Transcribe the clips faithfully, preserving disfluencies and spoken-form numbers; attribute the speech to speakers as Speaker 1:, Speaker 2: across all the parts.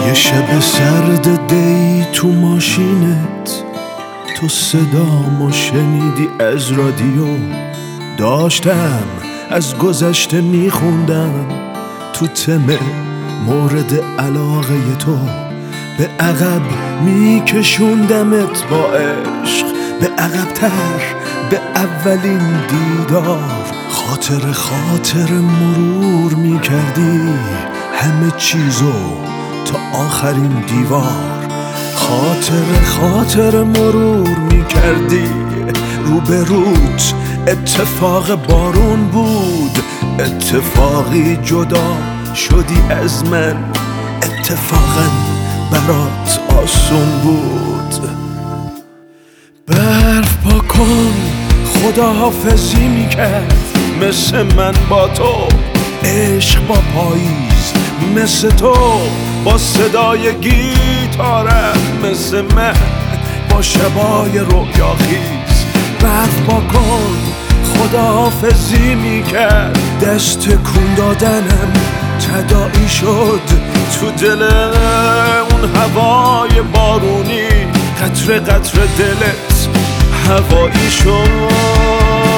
Speaker 1: یه شب سرد دی تو ماشینت، تو صدامو شنیدی از رادیو. داشتم از گذشته میخوندم تو تم مورد علاقه تو. به عقب میکشوندمت با عشق، به عقب‌تر، به اولین دیدار. خاطر خاطر مرور میکردی همه چیزو تا آخرین دیوار. خاطر خاطر مرور میکردی روبروت اتفاق بارون بود. اتفاقی جدا شدی از من، اتفاقا برات آسون بود. برف پا کن خداحافظی میکرد مثل من با تو. عشق با پاییز مثل تو، با صدای گیتارم مثل من، با شبای رویاخیز. برف با کن خداحافظی میکرد، دست تکون دادنم تداعی شد تو دل اون هوای بارونی. قطره قطره دلت هوایی شد.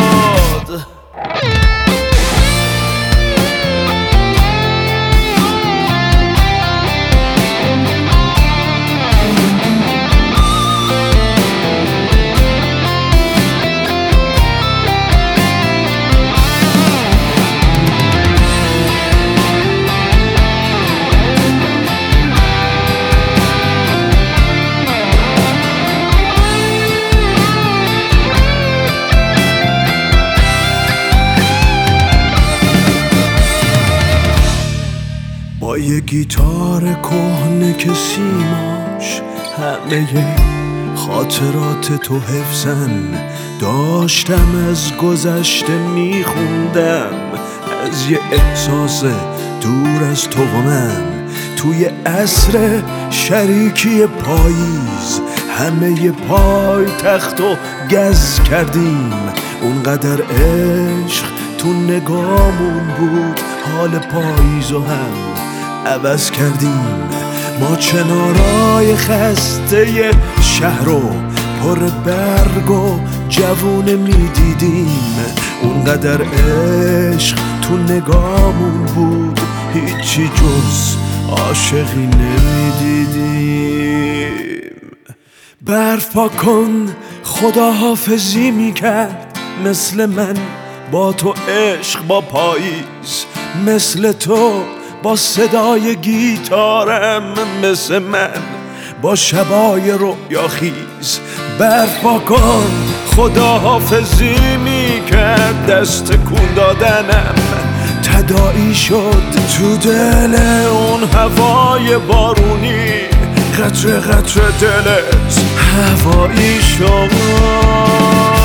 Speaker 1: با یه گیتار کهنه که سیماش همه خاطرات تو حفظن. داشتم از گذشته میخوندم، از یه احساس دور از تو و من. توی عصر شریکی پاییز همه پای تخت و گز کردیم. اونقدر عشق تو نگامون بود، حال پاییزو هم عوض کردیم. ما چنارای خسته شهر رو پر برگ و جوونه میدیدیم. اونقدر عشق تو نگامون بود، هیچی جز عاشقی نمیدیدیم. برف پا کن خداحافظی میکرد مثل من با تو. عشق با پاییز مثل تو، با صدای گیتارم مثل من، با شبای رویاخیز. برف پا کن خداحافظی میکرد، دست تکون دادنم تداعی شد تو دل اون هوای بارونی. قطره قطره دلت هوایی شد.